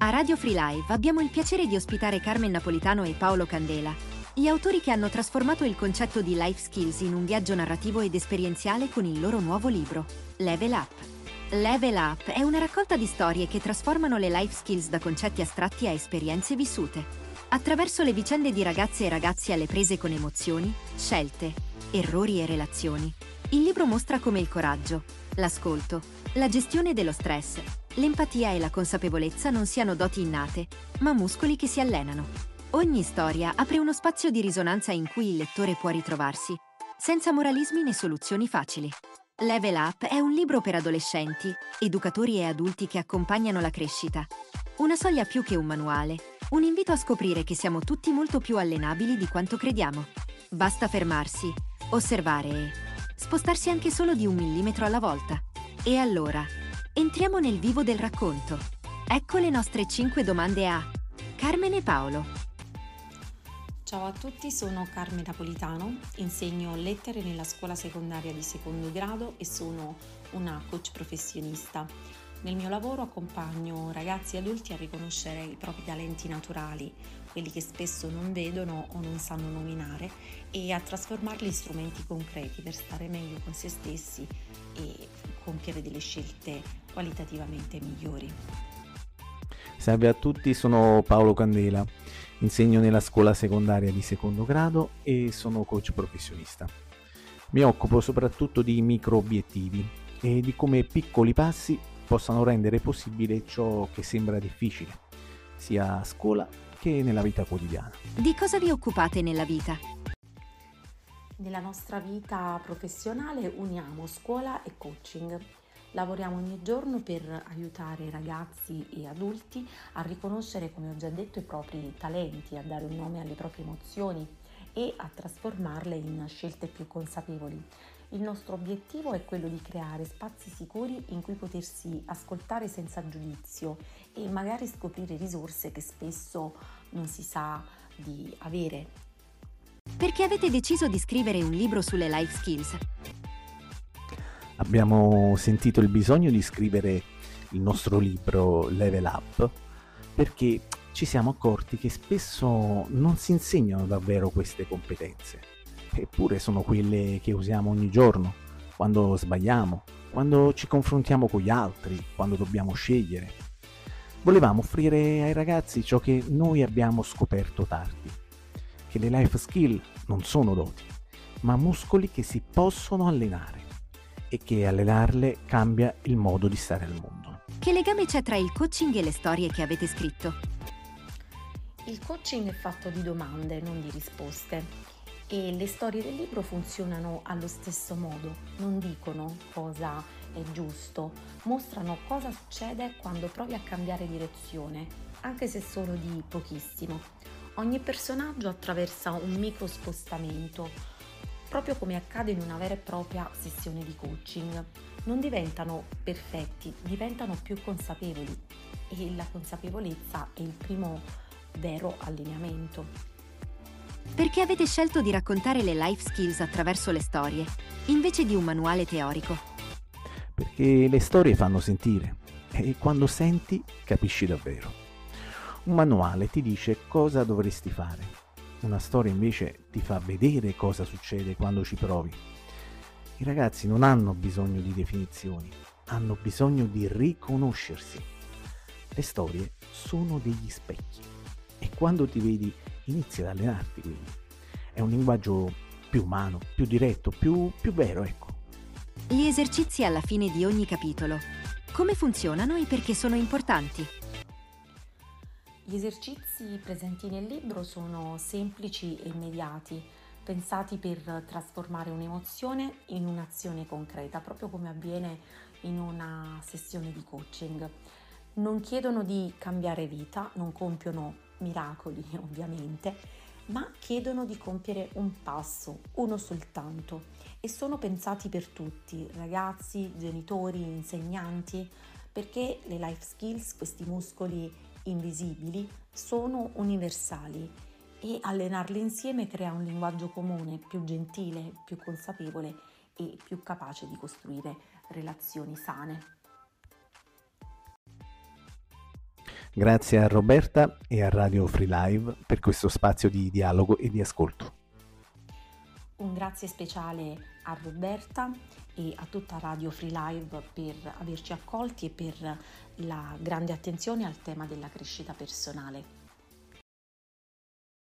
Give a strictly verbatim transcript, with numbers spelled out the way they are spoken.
A Radio Free Live abbiamo il piacere di ospitare Carmen Napolitano e Paolo Candela, gli autori che hanno trasformato il concetto di life skills in un viaggio narrativo ed esperienziale con il loro nuovo libro, Level Up. Level Up è una raccolta di storie che trasformano le life skills da concetti astratti a esperienze vissute. Attraverso le vicende di ragazze e ragazzi alle prese con emozioni, scelte, errori e relazioni, il libro mostra come il coraggio, l'ascolto, la gestione dello stress, l'empatia e la consapevolezza non siano doti innate, ma muscoli che si allenano. Ogni storia apre uno spazio di risonanza in cui il lettore può ritrovarsi, senza moralismi né soluzioni facili. Level Up è un libro per adolescenti, educatori e adulti che accompagnano la crescita. Una soglia più che un manuale, un invito a scoprire che siamo tutti molto più allenabili di quanto crediamo. Basta fermarsi, osservare e spostarsi anche solo di un millimetro alla volta. E allora, entriamo nel vivo del racconto. Ecco le nostre cinque domande a Carmen e Paolo. Ciao a tutti, sono Carmen Napolitano, insegno lettere nella scuola secondaria di secondo grado e sono una coach professionista. Nel mio lavoro accompagno ragazzi e adulti a riconoscere i propri talenti naturali, quelli che spesso non vedono o non sanno nominare, e a trasformarli in strumenti concreti per stare meglio con se stessi e compiere delle scelte qualitativamente migliori. Salve a tutti, sono Paolo Candela, insegno nella scuola secondaria di secondo grado e sono coach professionista. Mi occupo soprattutto di micro obiettivi e di come piccoli passi possano rendere possibile ciò che sembra difficile, sia a scuola che nella vita quotidiana. Di cosa vi occupate nella vita? Nella nostra vita professionale uniamo scuola e coaching. Lavoriamo ogni giorno per aiutare ragazzi e adulti a riconoscere, come ho già detto, i propri talenti, a dare un nome alle proprie emozioni e a trasformarle in scelte più consapevoli. Il nostro obiettivo è quello di creare spazi sicuri in cui potersi ascoltare senza giudizio e magari scoprire risorse che spesso non si sa di avere. Perché avete deciso di scrivere un libro sulle life skills? Abbiamo sentito il bisogno di scrivere il nostro libro Level Up perché ci siamo accorti che spesso non si insegnano davvero queste competenze, eppure sono quelle che usiamo ogni giorno, quando sbagliamo, quando ci confrontiamo con gli altri, quando dobbiamo scegliere. Volevamo offrire ai ragazzi ciò che noi abbiamo scoperto tardi, che le life skill non sono doti, ma muscoli che si possono allenare e che allenarle cambia il modo di stare al mondo. Che legame c'è tra il coaching e le storie che avete scritto? Il coaching è fatto di domande, non di risposte, e le storie del libro funzionano allo stesso modo, non dicono cosa è giusto, mostrano cosa succede quando provi a cambiare direzione, anche se solo di pochissimo. Ogni personaggio attraversa un micro spostamento, proprio come accade in una vera e propria sessione di coaching. Non diventano perfetti, diventano più consapevoli e la consapevolezza è il primo vero allineamento. Perché avete scelto di raccontare le life skills attraverso le storie, invece di un manuale teorico? Perché le storie fanno sentire e quando senti capisci davvero. Un manuale ti dice cosa dovresti fare. Una storia invece ti fa vedere cosa succede quando ci provi. I ragazzi non hanno bisogno di definizioni, hanno bisogno di riconoscersi. Le storie sono degli specchi e quando ti vedi inizi ad allenarti, quindi. È un linguaggio più umano, più diretto, più, più vero, ecco. Gli esercizi alla fine di ogni capitolo. Come funzionano e perché sono importanti? Gli esercizi presenti nel libro sono semplici e immediati, pensati per trasformare un'emozione in un'azione concreta, proprio come avviene in una sessione di coaching. Non chiedono di cambiare vita, non compiono miracoli ovviamente, ma chiedono di compiere un passo, uno soltanto, e sono pensati per tutti, ragazzi, genitori, insegnanti, perché le life skills, questi muscoli invisibili, sono universali e allenarli insieme crea un linguaggio comune, più gentile, più consapevole e più capace di costruire relazioni sane. Grazie a Roberta e a Radio Free Live per questo spazio di dialogo e di ascolto. Un grazie speciale a Roberta e a tutta Radio Free Live per averci accolti e per la grande attenzione al tema della crescita personale.